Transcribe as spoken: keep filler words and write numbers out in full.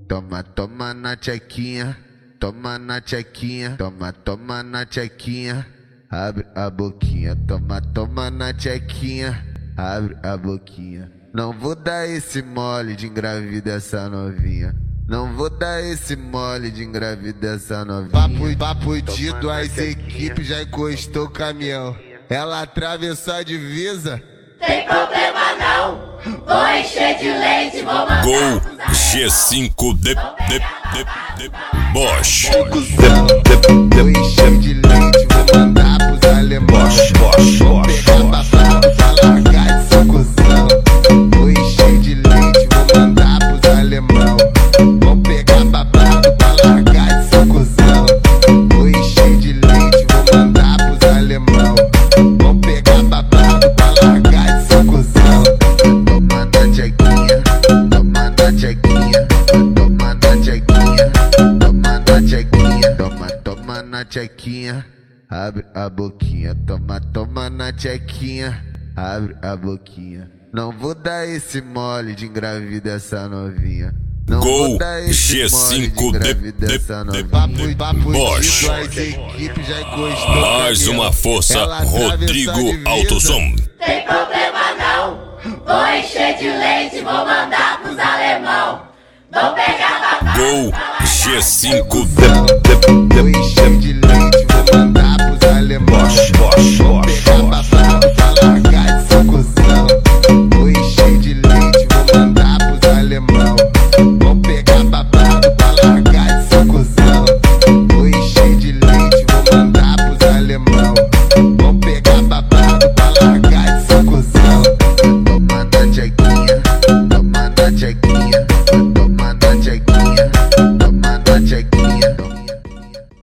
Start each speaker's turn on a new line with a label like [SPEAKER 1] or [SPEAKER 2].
[SPEAKER 1] Toma, toma na tchequinha, toma na tchequinha, toma, toma na tchequinha, abre a boquinha, toma, toma na tchequinha, abre a boquinha. Não vou dar esse mole de engravida essa novinha. Não vou dar esse mole de engravida essa novinha.
[SPEAKER 2] Papo, papo dito, as equipes já encostou o caminhão. Ela atravessou a divisa.
[SPEAKER 3] Tem problema não, vou encher de leite, vou mandar.
[SPEAKER 4] Gol G cinco D D D D Bosch.
[SPEAKER 2] Vou encher de leite, vou mandar pros alemães.
[SPEAKER 4] Bosch,
[SPEAKER 2] Vou pegar babado pra largar de seu cuzão. Vou encher de leite, vou mandar pros alemães. Vou pegar babado pra largar de seu cuzão. Vou encher de leite, vou mandar pros alemães. Vou pegar babado pra largar de seu cuzão.
[SPEAKER 1] Toma na tchequinha, toma na tchequinha, toma na tchequinha, toma na tchequinha, toma, toma na tchequinha, abre a boquinha, toma, toma na tchequinha, abre a boquinha. Não vou dar esse mole de engravida essa novinha. Não
[SPEAKER 4] Gol
[SPEAKER 1] vou dar esse
[SPEAKER 4] G cinco D D D
[SPEAKER 2] Papo, papo
[SPEAKER 4] Bosch.
[SPEAKER 2] dito, as equipes já encostou o
[SPEAKER 4] Mais
[SPEAKER 2] caminhão.
[SPEAKER 4] uma força,
[SPEAKER 2] Ela atravessou a
[SPEAKER 4] Rodrigo
[SPEAKER 2] divisa.
[SPEAKER 4] Autosom.
[SPEAKER 3] Tem problema não, vou encher de leite, vou mandar pros alemão. Vou pegar babado.
[SPEAKER 4] Gol G cinco
[SPEAKER 2] Vou encher de leite, vou mandar